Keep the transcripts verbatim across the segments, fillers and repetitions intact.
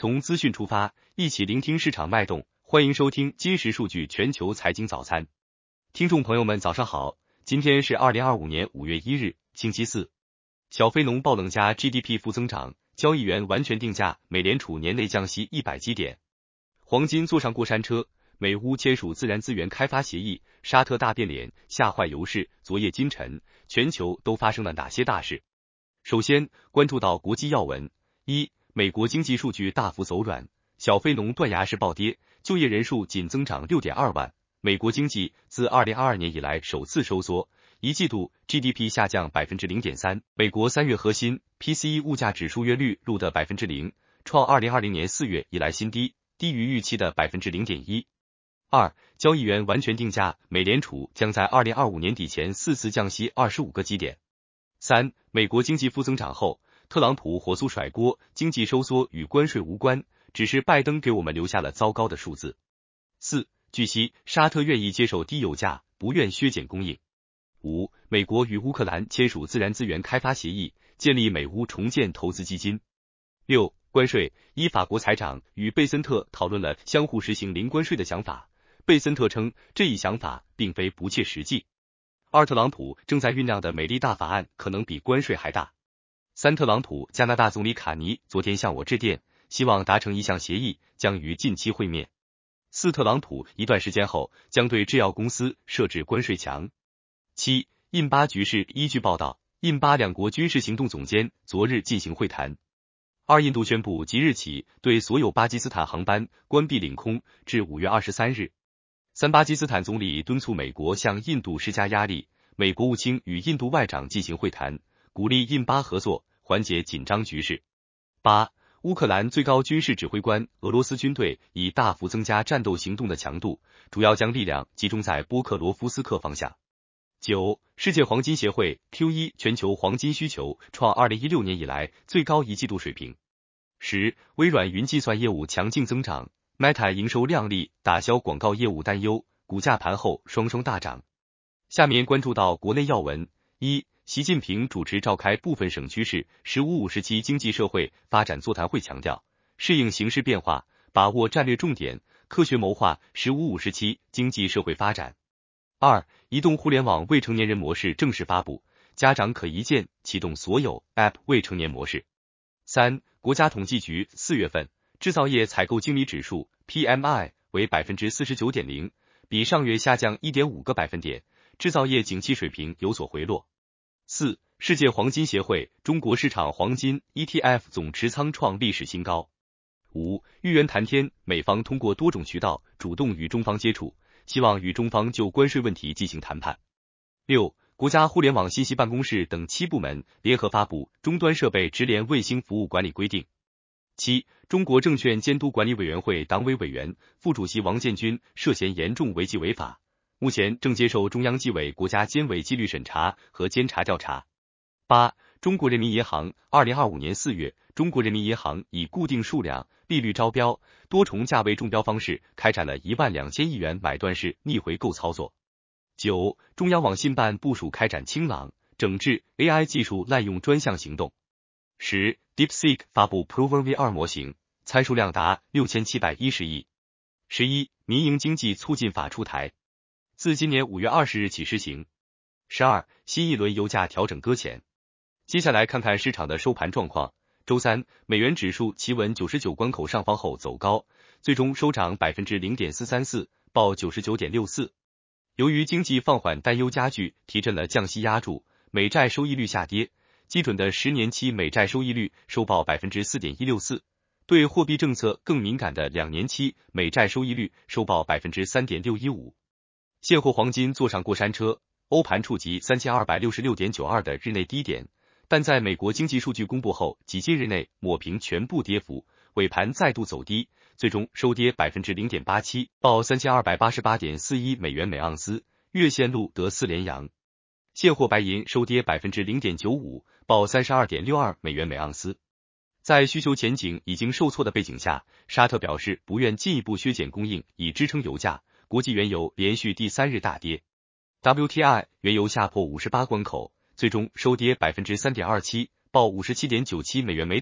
从资讯出发，一起聆听市场脉动。欢迎收听今时数据全球财经早餐。听众朋友们早上好，今天是二零二五年五月一日，星期四。小非农爆冷加 G D P 负增长，交易员完全定价美联储年内降息一百基点。黄金坐上过山车，美乌签署自然资源开发协议，沙特大变脸，吓坏油市，昨夜今晨，全球都发生了哪些大事？首先关注到国际要闻。一、美国经济数据大幅走软，小非农断崖式暴跌，就业人数仅增长 六点二万，美国经济自二零二二年以来首次收缩，一季度 G D P 下降 百分之零点三， 美国三月核心 P C E 物价指数月率录得 百分之零， 创二零二零年四月以来新低，低于预期的 百分之零点一。二、交易员完全定价美联储将在二零二五年底前四次降息二十五个基点。三、美国经济负增长后，特朗普火速甩锅，经济收缩与关税无关，只是拜登给我们留下了糟糕的数字。四、据悉，沙特愿意接受低油价，不愿削减供应。五、美国与乌克兰签署自然资源开发协议，建立美乌重建投资基金。六、关税，依法国财长与贝森特讨论了相互实行零关税的想法，贝森特称这一想法并非不切实际。二、特朗普正在酝酿的美利大法案可能比关税还大。三、特朗普加拿大总理卡尼昨天向我致电，希望达成一项协议，将于近期会面。四、特朗普一段时间后将对制药公司设置关税墙。七、印巴局势，依据报道，印巴两国军事行动总监昨日进行会谈。二、印度宣布即日起对所有巴基斯坦航班关闭领空至五月二十三日。三、巴基斯坦总理敦促美国向印度施加压力，美国务卿与印度外长进行会谈，鼓励印巴合作，缓解紧张局势。八、乌克兰最高军事指挥官，俄罗斯军队已大幅增加战斗行动的强度，主要将力量集中在波克罗夫斯克方向。九、世界黄金协会 Q 一 全球黄金需求创二零一六年以来最高一季度水平。十、微软云计算业务强劲增长， Meta 营收亮丽，打消广告业务担忧，股价盘后双双大涨。下面关注到国内要闻。一、习近平主持召开部分省区市“十五五”时期经济社会发展座谈会，强调适应形势变化，把握战略重点，科学谋划“十五五”时期经济社会发展。二、移动互联网未成年人模式正式发布，家长可一键启动所有 App 未成年模式。三、国家统计局四月份制造业采购经理指数 P M I 为 百分之四十九点零， 比上月下降 一点五个百分点，制造业景气水平有所回落。四、世界黄金协会中国市场黄金 E T F 总持仓创历史新高。五、玉渊谈天，美方通过多种渠道主动与中方接触，希望与中方就关税问题进行谈判。六、国家互联网信息办公室等七部门联合发布终端设备直连卫星服务管理规定。七、中国证券监督管理委员会党委委员、副主席王建军涉嫌严重违纪违法，目前正接受中央纪委国家监委纪律审查和监察调查。八、中国人民银行二零二五年四月，中国人民银行以固定数量、利率招标、多重价位中标方式开展了一万两千亿元买断式逆回购操作。九、中央网信办部署开展清朗整治 A I 技术滥用专项行动。十、DeepSeek 发布 Proven V R 模型，参数量达六千七百一十亿。十一、民营经济促进法出台，自今年五月二十日起施行。十二、新一轮油价调整搁浅。接下来看看市场的收盘状况。周三，美元指数企稳九十九关口上方后走高，最终收涨 百分之零点四三四， 报 九十九点六四。由于经济放缓担忧加剧，提振了降息压注，美债收益率下跌，基准的十年期美债收益率收报 百分之四点一六四， 对货币政策更敏感的两年期美债收益率收报 百分之三点六一五。现货黄金坐上过山车，欧盘触及 三千二百六十六点九二 的日内低点，但在美国经济数据公布后几今日内抹平全部跌幅，尾盘再度走低，最终收跌 百分之零点八七， 报 三千二百八十八点四一 美元每盎司，月线录得四连阳。现货白银收跌 百分之零点九五， 报 三十二点六二 美元每盎司。在需求前景已经受挫的背景下，沙特表示不愿进一步削减供应以支撑油价，国际原油连续第三日大跌。W T I 原油下破五十八关口，最终收跌 百分之三点二七， 报 五十七点九七 美元每桶，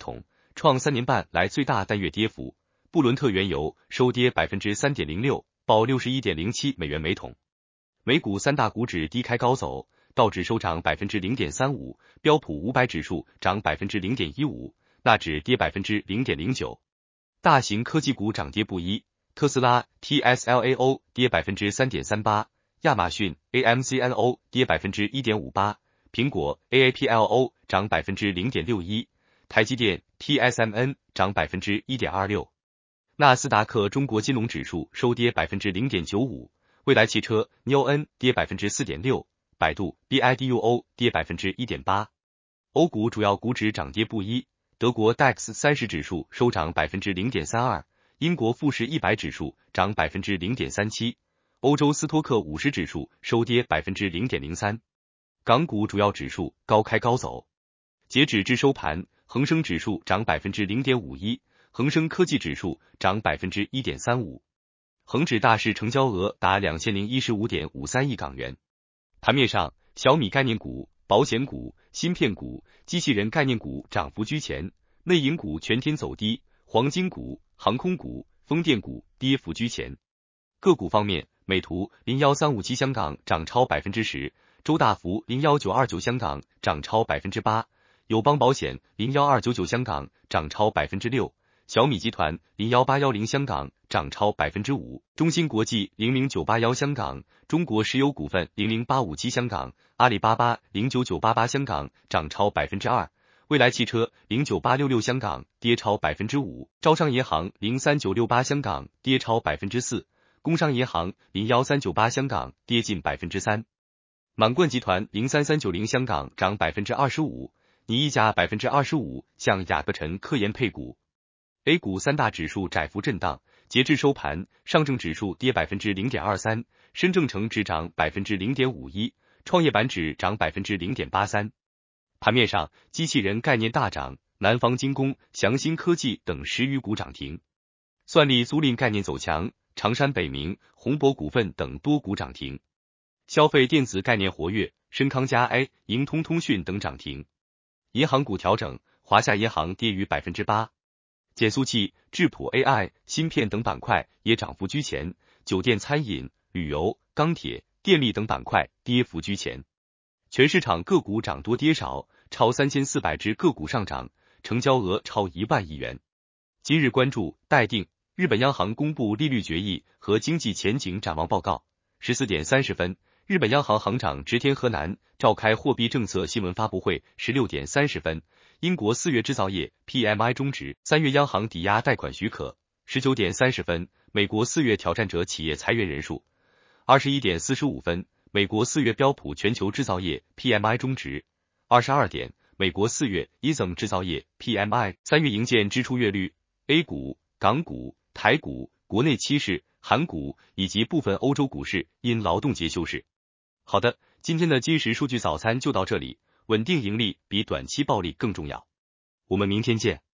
创三年半来最大单月跌幅。布伦特原油收跌 百分之三点零六， 报 六十一点零七美元每桶。美股三大股指低开高走，道指收涨 百分之零点三五， 标普五百指数涨 百分之零点一五， 纳指跌 百分之零点零九。大型科技股涨跌不一，特斯拉 T S L A O 跌 百分之三点三八， 亚马逊 A M C N O 跌 百分之一点五八， 苹果 A A P L O 涨 百分之零点六一， 台积电 T S M N 涨 百分之一点二六。纳斯达克中国金融指数收跌 百分之零点九五， 蔚来汽车 N O N 跌 百分之四点六， 百度 B I D U O 跌 百分之一点八。 欧股主要股指涨跌不一，德国 D A X 三十指数收涨 百分之零点三二， 英国富时一百指数涨 百分之零点三七， 欧洲斯托克五十指数收跌 百分之零点零三。 港股主要指数高开高走，截止至收盘，恒生指数涨 百分之零点五一，恒生科技指数涨 百分之一点三五， 恒指大市成交额达 两千零一十五点五三亿港元。盘面上，小米概念股、保险股、芯片股、机器人概念股涨幅居前，内银股全天走低，黄金股、航空股、风电股跌幅居前。个股方面，美图零一三五七香港涨超 百分之十， 周大福零一九二九香港涨超 百分之八， 友邦保险零一二九九香港涨超 百分之六，小米集团零一八一零香港涨超 百分之五， 中芯国际零零九八一香港，中国石油股份零零八五七香港，阿里巴巴零九九八八香港涨超 百分之二， 蔚来汽车零九八六六香港跌超 百分之五， 招商银行零三九六八香港跌超 百分之四， 工商银行零一三九八香港跌近 百分之三， 满贯集团零三三九零香港涨 百分之二十五， 拟溢价 百分之二十五， 向雅各臣科研配股。A 股三大指数窄幅震荡，截至收盘，上证指数跌 百分之零点二三， 深证成指涨 百分之零点五一， 创业板指涨 百分之零点八三。盘面上，机器人概念大涨，南方精工、祥鑫科技等十余股涨停。算力租赁概念走强，长山北明、宏博股份等多股涨停。消费电子概念活跃，深康佳 A、盈通通讯等涨停。银行股调整，华夏银行跌逾 百分之八。减速器、智谱 A I、芯片等板块也涨幅居前，酒店餐饮、旅游、钢铁、电力等板块跌幅居前。全市场个股涨多跌少，超三千四百只个股上涨，成交额超一万亿元。今日关注待定，日本央行公布利率决议和经济前景展望报告。十四点三十分，日本央行行长植田和男召开货币政策新闻发布会。十六点三十分，英国四月制造业 P M I 终值，三月央行抵押贷款许可。十九点三十分，美国四月挑战者企业裁员人数。二十一点四十五分，美国四月标普全球制造业 P M I 终值。二十二点，美国四月 I S M 制造业 P M I， 三月营建支出月率。A 股、港股、台股、国内期市、韩股以及部分欧洲股市因劳动节休市。好的，今天的今时数据早餐就到这里，稳定盈利比短期暴利更重要。我们明天见。